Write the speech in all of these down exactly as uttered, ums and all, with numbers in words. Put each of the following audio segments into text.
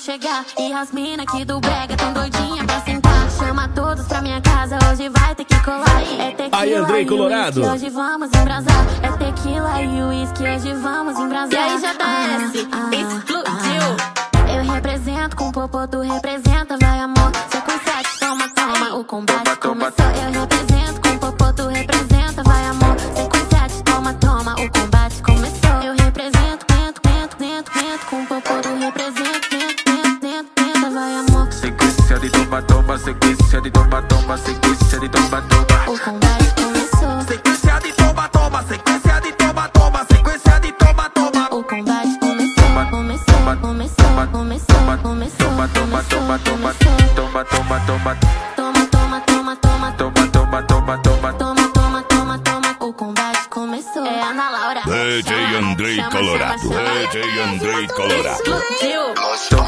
chegar. E as mina aqui do brega tão doidinha pra sentar. Chama todos pra minha casa, hoje vai ter que colar. É tequila aí, Andrei Colorado. E whisky, hoje vamos embrasar. É tequila e uísque, hoje vamos embrasar. E aí, J S, ah, ah, explodiu. Ah, eu represento com popô, tu representa, vai amor. Cê com sete, toma, toma, o combate começou. Eu represento com popô, tu representa, vai amor. Cê com sete, toma, toma, o combate começou. Eu represento, tento, tento, tento, tento, com popô, tu representa, tento, tento, tento, tenta, vai amor. Sequência de toma, toma, sequência de toma, toma, sequência de toma, toma. O combate começou. Sequência de toma, toma, sequência de toma, toma, sequência de toma, toma. O combate começou, começou, começou, começou, começou, toma, toma, toma, toma, toma, toma, toma, toma, toma, toma, toma, toma, toma, toma, toma, toma, toma, toma, toma. O combate começou. É Ana Laura. D J Andrei Colorado. D J Andrei Colorado. Explodiu.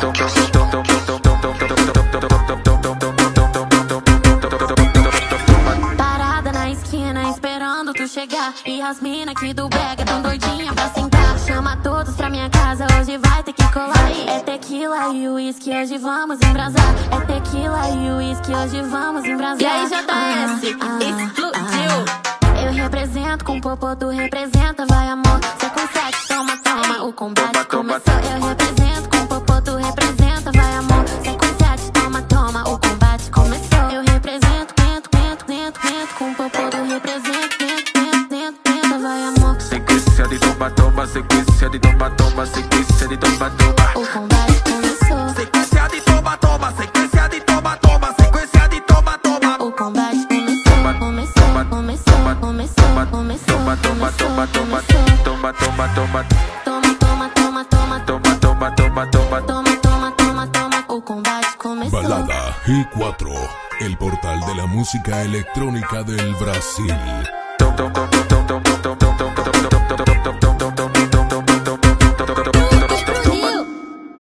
Parada na esquina esperando tu chegar. E as mina aqui do brega tão doidinha pra sentar. Chama todos pra minha casa, hoje vai ter que colar. É tequila e uísque, hoje vamos embrasar. É tequila e uísque, hoje vamos embrasar. E aí, J S, ah, explodiu. Ah, eu represento com popô, tu representa, vai amor. Cê com sete, toma, toma, o combate começou. Eu represento com popô, tu representa, vai amor. Cê com sete, toma, toma, o combate começou. Eu represento, tento, tento, tento, tento, com popô, tu representa, tento, tento, tento, tenta, vai amor. Sequência de toma, toma, sequência de toma, toma, sequência de toma, toma. O combate começou. Sequência de toma, toma, sequência de toma, toma, sequência de toma, toma. O combate começou, começou, começou, começou, começou, toma, toma, toma, toma, toma, toma, toma, toma, toma, toma, toma, toma, toma, toma, toma, toma, toma, toma, toma. O combate começou. Balada G cuatro, el portal de la música electrónica del Brasil. Tom, tom, tom.